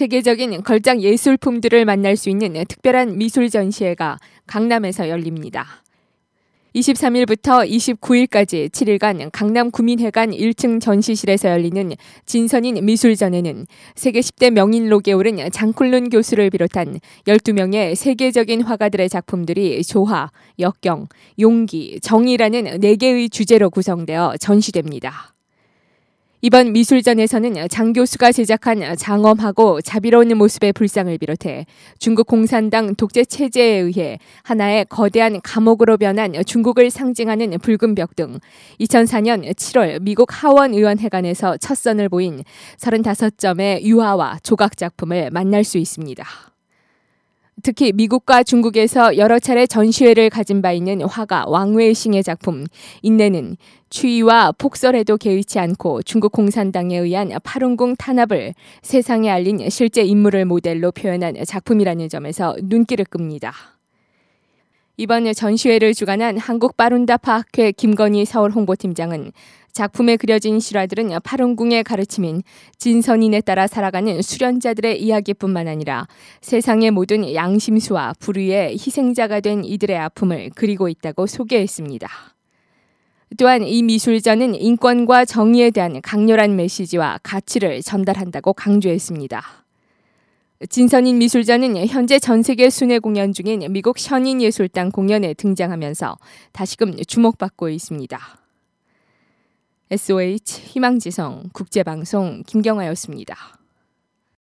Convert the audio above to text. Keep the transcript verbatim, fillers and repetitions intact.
세계적인 걸작 예술품들을 만날 수 있는 특별한 미술 전시회가 강남에서 열립니다. 이십삼 일부터 이십구 일까지 칠 일간 강남 구민회관 일 층 전시실에서 열리는 진선인 미술전에는 세계 십 대 명인록에 오른 장클룬 교수를 비롯한 열두 명의 세계적인 화가들의 작품들이 조화, 역경, 용기, 정의라는 네 개의 주제로 구성되어 전시됩니다. 이번 미술전에서는 장 교수가 제작한 장엄하고 자비로운 모습의 불상을 비롯해 중국 공산당 독재 체제에 의해 하나의 거대한 감옥으로 변한 중국을 상징하는 붉은 벽 등 이천사 년 칠월 미국 하원 의원회관에서 첫 선을 보인 서른다섯 점의 유화와 조각 작품을 만날 수 있습니다. 특히 미국과 중국에서 여러 차례 전시회를 가진 바 있는 화가 왕웨이싱의 작품 인내는 추위와 폭설에도 개의치 않고 중국 공산당에 의한 팔운궁 탄압을 세상에 알린 실제 인물을 모델로 표현한 작품이라는 점에서 눈길을 끕니다. 이번 전시회를 주관한 한국바룬다파학회 김건희 서울 홍보팀장은 작품에 그려진 실화들은 팔운궁의 가르침인 진선인에 따라 살아가는 수련자들의 이야기뿐만 아니라 세상의 모든 양심수와 불의의 희생자가 된 이들의 아픔을 그리고 있다고 소개했습니다. 또한 이 미술전은 인권과 정의에 대한 강렬한 메시지와 가치를 전달한다고 강조했습니다. 진선인 미술전은 현재 전 세계 순회 공연 중인 미국 션인예술당 공연에 등장하면서 다시금 주목받고 있습니다. 에스오에이치 희망지성 국제방송 김경아였습니다.